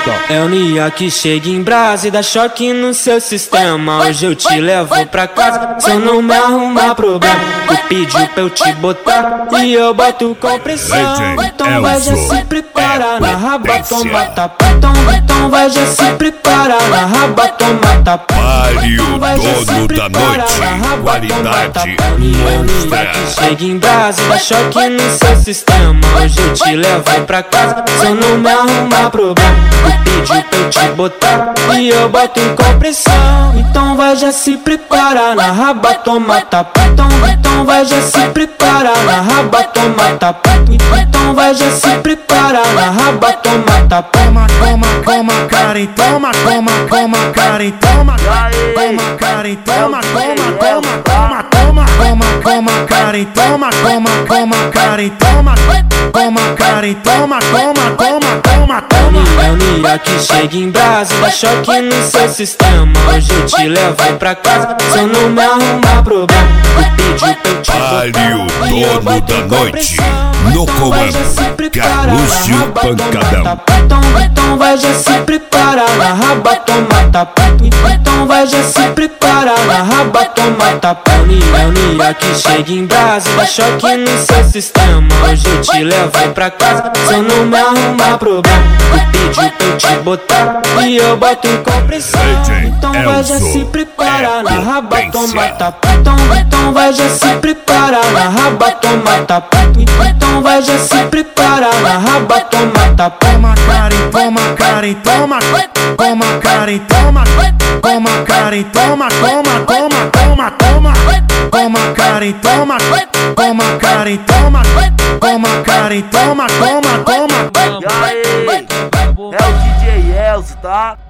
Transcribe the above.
É o Nia que chega em brasa e dá choque no seu sistema. Hoje eu te levo pra casa, se eu não me arrumar problema. Tu pediu pra eu te botar e eu boto com pressão. Então vai já se preparar na raba, toma tapa. Então vai já se preparar na raba, toma tapa. Mário, dono da noite, qualidade monstra. Chega em brasa e dá choque no seu sistema. Hoje eu te levo pra casa, se eu não me arrumar problema. Tu pediu pra eu te botar e eu boto com pressão. Então vai já se preparar na raba, toma tapa. Então vai já se preparar na raba, toma tapa. Então vai já se preparar na raba, toma tapa. Toma cara e toma, toma cara e toma, toma cara e toma, toma cara e toma, toma cara e toma, toma cara e toma, toma. É o Nia que chega em brasa e dá choque no seu sistema. Hoje eu te levo pra casa, se eu não me arrumar problema. Tu pediu pra eu te botar e eu boto Mário da com noite, pressão. no comando, Carluxo Pancadão. Então vai já se preparar na raba, toma tapa. Então vai já se preparar na raba, toma tapa. É o Nia que chega em brasa e dá choque no seu sistema. Hoje eu te levo pra casa, se eu não me arrumar problema. Tu pediu pra eu te botar e eu boto com pressão. Então vai já se preparar na raba, toma tapa. Então vai já se preparar na raba, toma tapa. Então vai já se preparar na raba, toma tapa. Toma cara e toma, toma cara e toma, toma cara e toma, toma cara e toma, toma cara e toma, toma cara e toma, toma. E aí, é o DJ Elcio, tá?